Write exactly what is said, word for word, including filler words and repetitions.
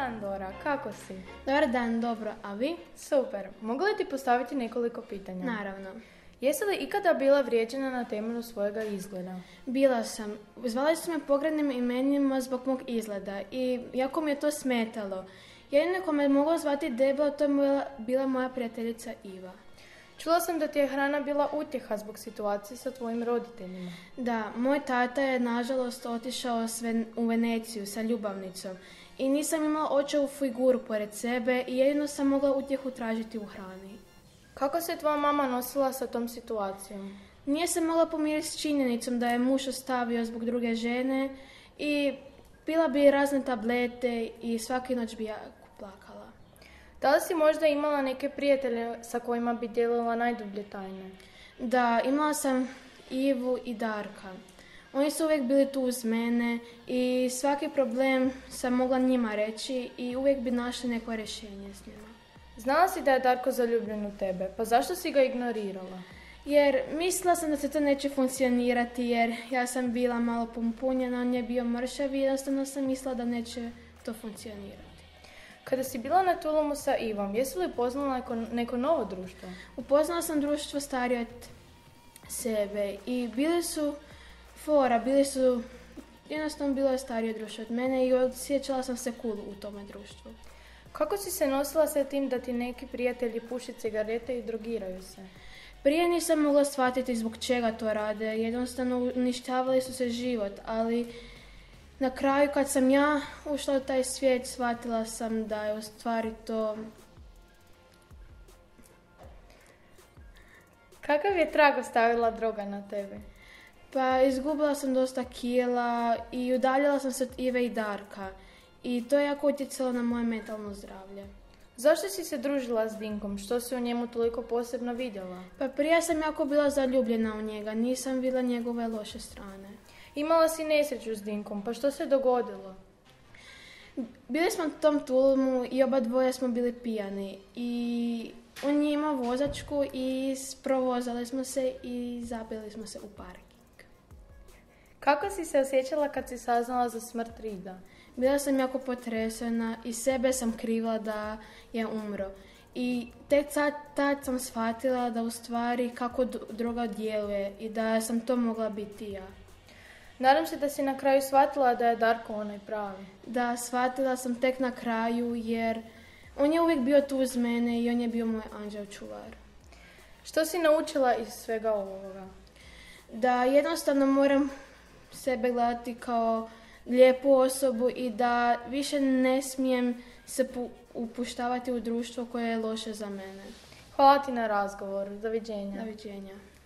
dan, Dora. Kako si? Dobar dan, dobro. A vi? Super. Mogu li ti postaviti nekoliko pitanja? Naravno. Jesi li ikada bila vrijeđana na temelju svojega izgleda? Bila sam. Zvali su me pogrdnim imenima zbog mog izgleda i jako mi je to smetalo. Jedino ko me mogla zvati debelo, to je moja, bila moja prijateljica Iva. Čula sam da ti je hrana bila utjeha zbog situacije sa tvojim roditeljima. Da, moj tata je nažalost otišao u Veneciju sa ljubavnicom i nisam imala očevu figuru pored sebe i jedino sam mogla utjehu tražiti u hrani. Kako se tvoja mama nosila sa tom situacijom? Nije se mogla pomiriti s činjenicom da je muž ostavio zbog druge žene i pila bi razne tablete i svaki noć bi jako plakala. Da li si možda imala neke prijatelje sa kojima bi dijelila najdublje tajne? Da, imala sam Ivu i Darka. Oni su uvijek bili tu uz mene i svaki problem sam mogla njima reći i uvijek bi našli neko rješenje s njima. Znala si da je Darko zaljubljen u tebe, pa zašto si ga ignorirala? Jer mislila sam da se to neće funkcionirati jer ja sam bila malo pompunjena, on je bio mršav i jednostavno sam mislila da neće to funkcionirati. Kada si bila na Tulumu sa Ivom, jesi li upoznala neko, neko novo društvo? Upoznala sam društvo starije od sebe i bili su fora, bili su, jednostavno bilo je starije društvo od mene i osjećala sam se cool u tome društvu. Kako si se nosila sa tim da ti neki prijatelji puši cigarete i drogiraju se? Prije nisam mogla shvatiti zbog čega to rade, jednostavno uništavali su se život, ali na kraju kad sam ja ušla u taj svijet, shvatila sam da je u stvari to... Kakav je trag ostavila droga na tebe? Pa izgubila sam dosta kila i udaljila sam se od Ive i Darka i to je jako utjecalo na moje mentalno zdravlje. Zašto si se družila s Dinkom? Što si u njemu toliko posebno vidjela? Pa prije sam jako bila zaljubljena u njega, nisam vidjela njegove loše strane. Imala si nesreću s Dinkom, pa što se dogodilo? Bili smo u tom Tulumu i oba dvoje smo bili pijani i on je imao vozačku i provozali smo se i zapili smo se u parking. Kako si se osjećala kad si saznala za smrt Rida? Bila sam jako potresena i sebe sam krivala da je umro. I tek sad, tad sam shvatila da u stvari kako droga djeluje i da sam to mogla biti ja. Nadam se da si na kraju shvatila da je Darko onaj pravi. Da, shvatila sam tek na kraju jer on je uvijek bio tu uz mene i on je bio moj anđeo čuvar. Što si naučila iz svega ovoga? Da jednostavno moram sebe gledati kao lijepu osobu i da više ne smijem se upuštavati u društvo koje je loše za mene. Hvala ti na razgovor. Doviđenja. Doviđenja.